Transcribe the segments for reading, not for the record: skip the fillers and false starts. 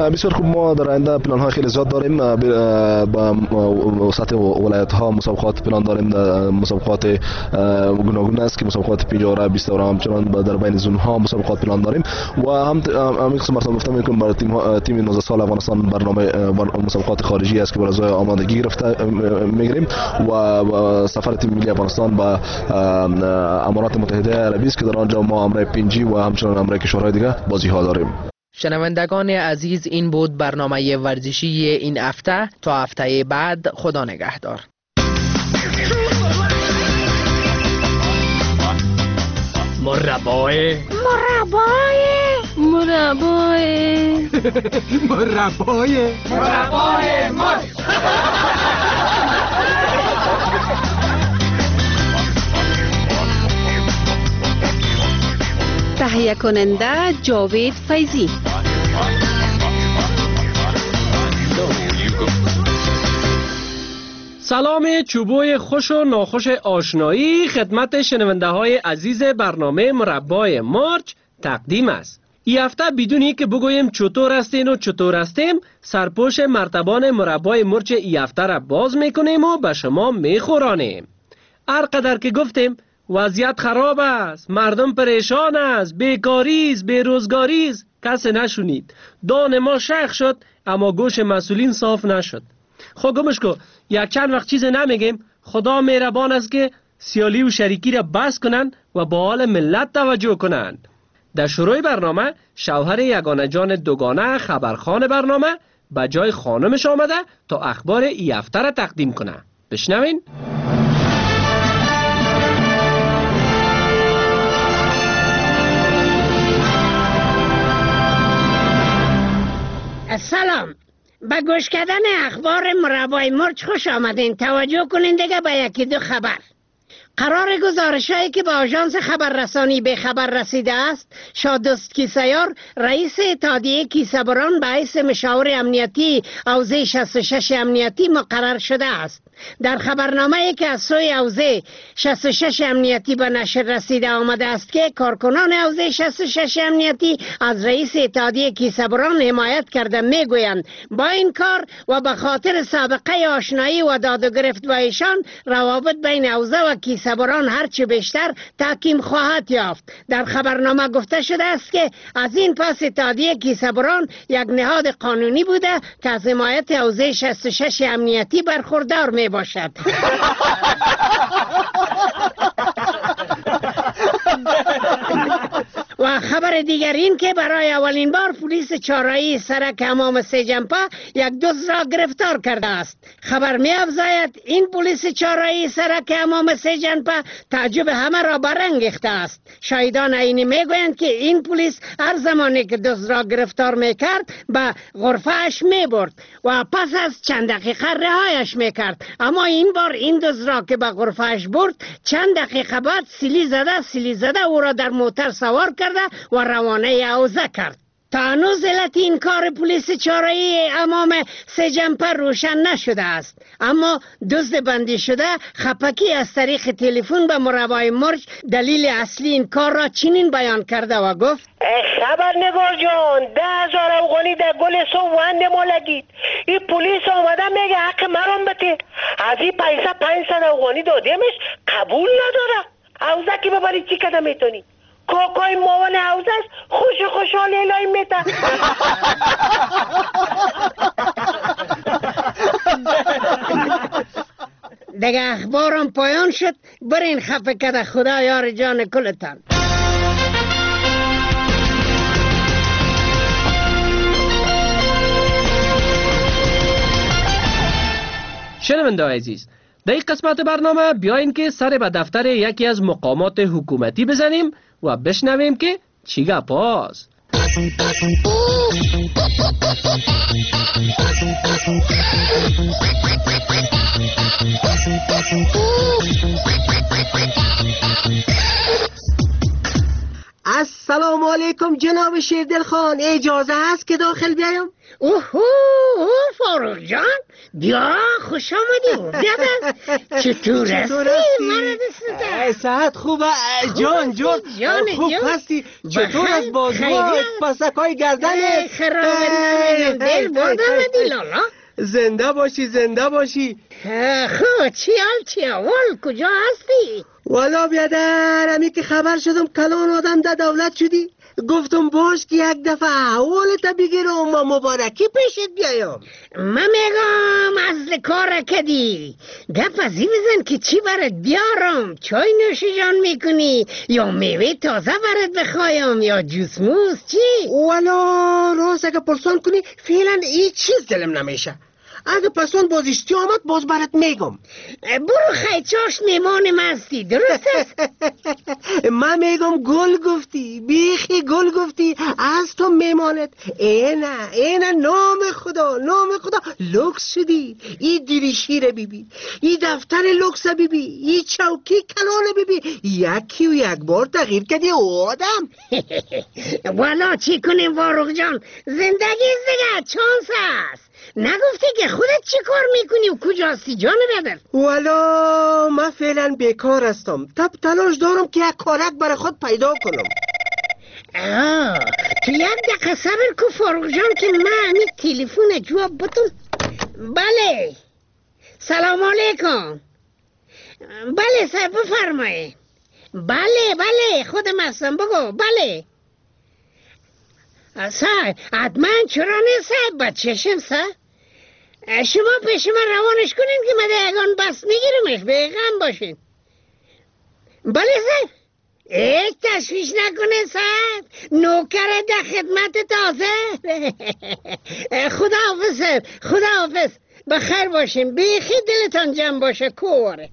بسیار خوب. ما در آینده پلان های خیلی زیاد داریم. با سطح ولایت ها مسابقات پلان داریم. مسابقات گوناگون است که مسابقات 50 و 20 و همچنان در بین زون ها مسابقات پلان داریم و همین قسم مرتبا گفتم میکنم برای تیم 19 سال افغانستان برنامه مسابقات خارجی است که برای آمادگی گرفته میگیریم و سفر تیم ملی افغانستان به امارات متحده عربی است که در آنجا ما امر 5G و همچنان امر کشورهای دیگه بازی ها داریم. شنوندگان عزیز، این بود برنامه ورزشی این هفته. تا هفته بعد خدا نگهدار. مربای مرچ. تهیه کننده جاوید فیضی. سلام چوبوی خوش و ناخوش آشنایی خدمت شنونده های عزیز برنامه مربای مارچ تقدیم است. این هفته بدونی که بگویم چطور هستین و چطور هستیم، سرپوش مرتبان مربای مرچ این هفته را باز میکنیم و به شما میخورانیم. هر قدر که گفتیم وضعیت خراب است، مردم پریشان است، بیکاری است، بیروزگاری است، کسی نشونید. دان ما شخ شد اما گوش مسئولین صاف نشد. خب گمش کو، یک چند وقت چیز نمیگیم. خدا مهربان است که سیالی و شریکی را بس کنن و با حال ملت توجه کنند. در شروع برنامه شوهر یگانه جان دوگانه خبرخان برنامه به جای خانمش آمده تا اخبار این هفته را تقدیم کنه. بشنوین. سلام، به گوش کردن اخبار مربای مرچ خوش آمدین. توجه کنین دیگه به یکی دو خبر. قرار گزارش‌هایی که به آژانس خبررسانی به خبر رسیده است، شادوست کیسیار رئیس اتحادیه کیسه‌بران به حیث مشاور امنیتی حوزه 66 امنیتی مقرر شده است. در خبرنامه‌ای که از سوی حوزه 66 امنیتی به نشر رسیده آمده است که کارکنان حوزه 66 امنیتی از رئیس اتحادیه کیسه‌بران حمایت کرده میگویند با این کار و به خاطر سابقه آشنایی و داد و گرفت با ایشان، روابط بین حوزه و کیسه‌بران هرچه بیشتر تحکیم خواهد یافت. در خبرنامه گفته شده است که از این پس اتحادیه کیسه‌بران یک نهاد قانونی بوده که از حمایت حوزه 66 امنیتی برخوردار می باشد. و خبر دیگر این که برای اولین بار پلیس چهارراهی سرک حمام سه‌جنپه یک دزد را گرفتار کرده است. خبر می افزاید این پلیس چهارراهی سرک حمام سه‌جنپه تعجب همه را برانگیخته است. شاهدان عینی می گویند که این پلیس هر زمانی که دزد را گرفتار می کرد به غرفه‌اش می برد و پس از چند دقیقه رهایش می کرد. اما این بار این دزد را که به غرفه‌اش برد، چند دقیقه بعد سیلی زده او را در موتر سوار کرده و روانه حوزه کرد. تا هنوز علت این کار پلیس چهارراهی حمام سه‌جنپه روشن نشده است، اما دزد بندی شده خپکی از طریق تلفن به مربای مرچ دلیل اصلی این کار را چنین بیان کرده و گفت: خبرنگار جان، 10,000 افغانی در گل سوند ما لگید. این پلیس آمده میگه حق مرام بده. از این پیسه 500 افغانی دادیمش قبول نداره. حوزه که ببری چی کده میتونی؟ کاکای مامان حوزش خوشحال الهی میده. دیگه اخبارم پایان شد. برین خفه کده، خدا یار جان کلتان. شنونده عزیز، در این قسمت برنامه بیاین که سر به دفتر یکی از مقامات حکومتی بزنیم و بشنویم که چی گپاست. السلام علیکم جناب شیردل خان، اجازه هست که داخل بیایم؟ اوه فاروق جان، بیا خوش آمدی. چطور هستی مرد سده؟ صحت خوبه جان خوب هستی؟ چطور از بازوات پسکای گردنت؟ خرابت دل برد آمدی لالا. زنده باشی. خب چی اول کجا هستی؟ والا بیادر، امی که خبر شدم کلان آدم ده دولت شدی، گفتم باش که یک دفعه احوالت بگیرم و مبارکی پیشت بیایم. من میگم اصل کار کدی گپ ازی بزن که چی برات بیارم. چای نوش جان میکنی یا میوه تازه برات بخوایم یا جوس موس چی؟ والا راست اگه پرسان کنی فعلا هیچ چیز دلم نمیشه. اگه پسان باز اشتی آمد باز برات میگم. برو خیچاش میمان مستی، درست است؟ من میگم گل گفتی، بیخی گل گفتی، از تو میمانت. اینه نام خدا لوکس شدی. ای دریشی رو ببین، ای دفتر لوکس رو ببین، ای چوکی کلان رو ببین، یکی و یک بار تغییر کردی آدم. والا چی کنیم فاروق جان، زندگی است دیگه، چانس است. نگفتی که خودت چی کار میکنی و کجاستی جان بدر؟ والا من فعلا بیکار هستم، تلاش دارم که یک کارک برای خود پیدا کنم. تو یک دقیقه صبر کو فاروق جان که من همین تلفن جواب بتون. بله سلام علیکم. بله صاحب بفرمایید. بله خودم هستم، بگو. بله صاحب حتما چرا نه صاحب، بچهشم صاحب. شما پیش من روانش کنین که من یگان بس میگیرمش، به غم باشین. بله صاحب هیچ تشویش نکنه صاحب، نوکر در خدمت تازه. خدا حافظ صاحب، خدا حافظ، بخیر باشین، بیخی دلتان جمع باشه. کواره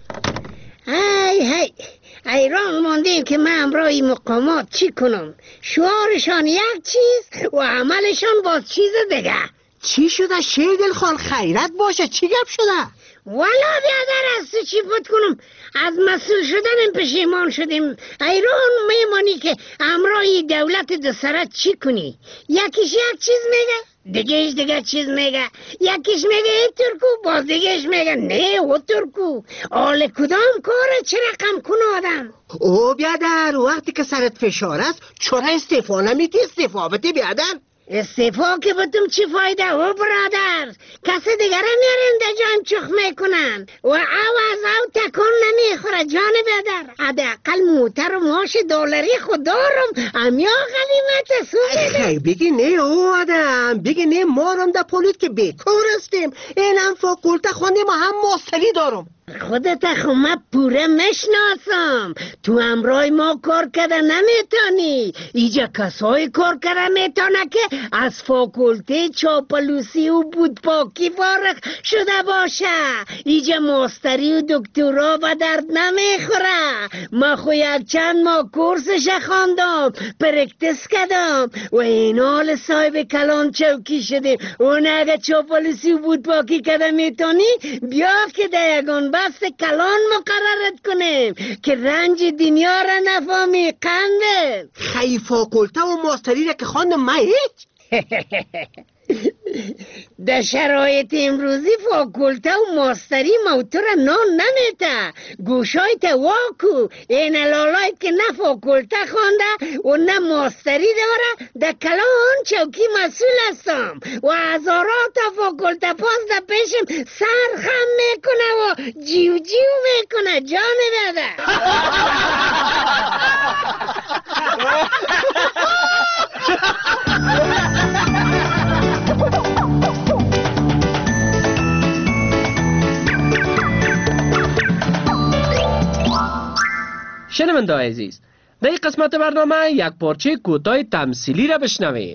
هی ایران موندیم که من امرای مقامات چی کنم. شعارشان یک چیز و عملشان باز چیز دیگه. چی شده شیردل خان؟ خیرت باشه، چی گپ شده؟ والا بیادر از تو چی پت کنم، از مسئول شدن پشیمان شدیم. ایران میمانی که امرای دولت دسرت چی کنی. یکیش یک چیز میگه، دیگه چیز میگه، یکیش میگه ای ترکو، باز دیگهش میگه نه او ترکو. آل کدام کاره چه رقم کنه آدم؟ او بیادر وقتی که سرت فشار است چرا استعفا نمیدی؟ استعفا بده بیادر. استعفا که بتم چی فایده او برادر؟ کسی دیگر میارن در جان چخ میکنن و عوض او تکن نمیخوره جان بیادر. حداقل موتر و ماش دلاری خود دارم، امیا غلیمت سوزه. خیلی بگی نه او آدم، بگی نه ما رم در پولیت که بیکار هستیم، اینم فاکولته خوندیم و هم ماستری دارم. خودت خمه پوره مشناسم، تو امرای ما کار کرده نمیتانی. ایجا کسای کار کرده میتانه که از فاکولته چاپلوسی و بودپاکی فارغ شده باشه. ایجا ماستری و دکترا به درد نمیخوره. ما خو یک چند ماه کورسش خواندم، پرکتس کردم و این حال صاحب کلان چوکی شده. اون اگه چاپلوسی و بودپاکی کرده میتانی بیا که دیگان بست کلان مقررت کنیم که رنج دنیا را نفهمی. قنده خیلی فاکولته و ماستری را که خواندم من هیچ. در شرایط امروزی فاکولته و ماستری موتور نان نمیته. گوشای تا واکو این لالای که نه فاکولته خونده و نه ماستری داره در کلان چوکی مسئول هستم و هزارات فاکولته پاس در پیشم سرخم میکنه و جیو میکنه جان بیاده. شنونده عزیز، در این قسمت برنامه یک پارچه کوتاه تمثیلی را بشنوین.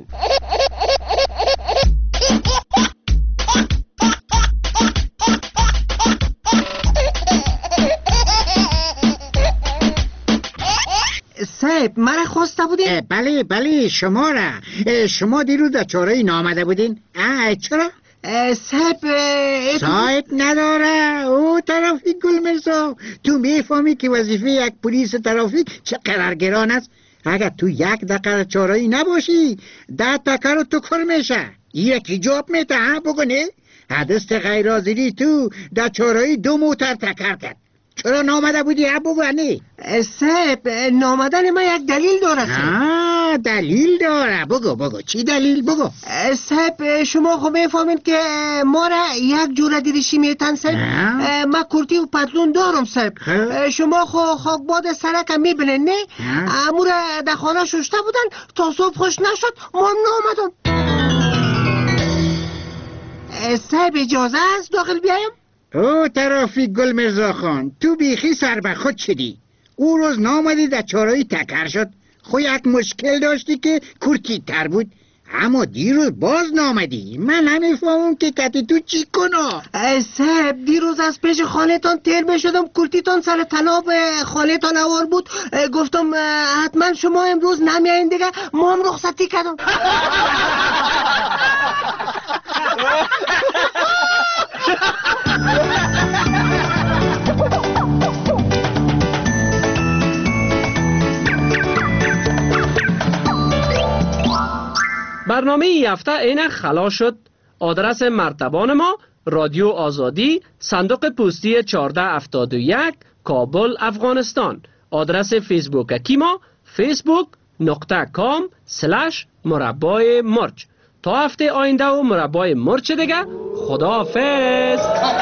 صاحب مرا خواسته بودین؟ بله شما را. شما دیروز در چاره نامده بودین؟ چرا؟ صاحب نداره. او ترافیک گل مرزا، تو میفهمی که وظیفه یک پلیس ترافیک چه قرار گران است؟ اگر تو یک دقیقه چارایی نباشی 10 دقیقه رو تو کار میشه. یکی جواب میده ها بگو نه؟ حدست غیر حاضری تو در چارایی 2 موتر تکر کرد. چرا نامده بودی ها بگو نه؟ صاحب نامدن ما یک دلیل داره. دلیل داره. بگو چی دلیل بگو؟ صاحب شما خب میفهمین که ما را یک جوره دیریشی میتن صاحب. ما کرتی و پتلون دارم صاحب. شما خب باد سرکم میبینن نه؟ امور در خانه ششته بودن تا صبح خوش نشد ما نامدم. صاحب اجازه است داخل بیایم؟ او ترافیک گل مرزا خان، تو بیخی سر به خود شدی. او روز نامدی در چارایی تکر شد. خو یک مشکل داشتی که کرتی تر بود، اما دیروز باز نامدی. من نمیفهمم که کتی تو چی کنو. صاحب دیروز از پیش خانه تان تیر بشدم، کرتی تان سر طناب خانه تان اوار بود. گفتم حتما شما امروز نمیاین دیگه، ما هم رخصتی کردم. برنامه این هفته اینک خلاص شد. آدرس مرتبان ما رادیو آزادی، صندوق پستی 1471 کابل افغانستان. آدرس فیسبوک ما facebook.com/مربای مرچ. تا هفته آینده و مربای مرچ دیگه، خداحافظ.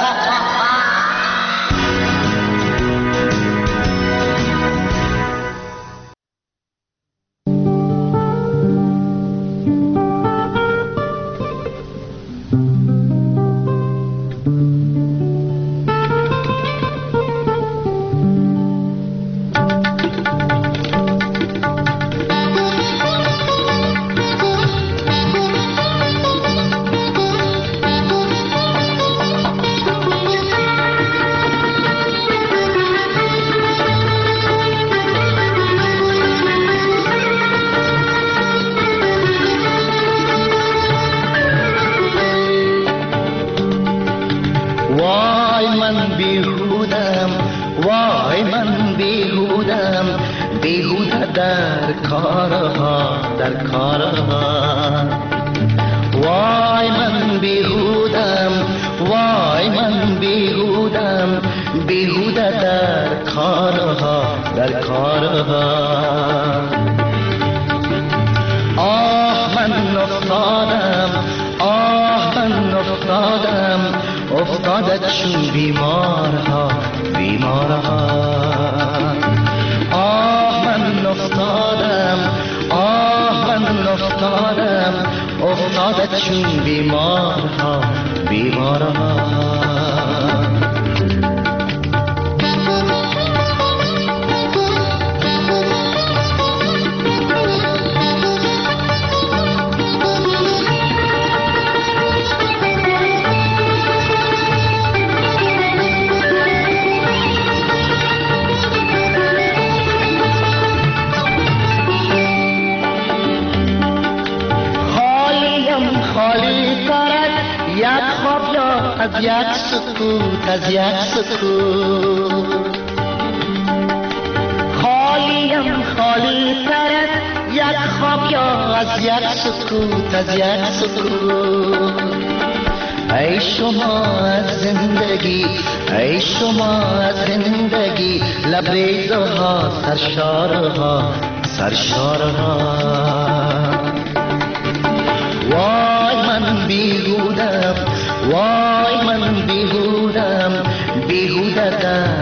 افتادت چون بیمارها من افتادم افتادت چون بیمارها از یک سکوت خالیم خالی ترد یک خواب یا از یک سکوت ای شما از زندگی لبریزها سرشارها وای من بیهودم بیهوده در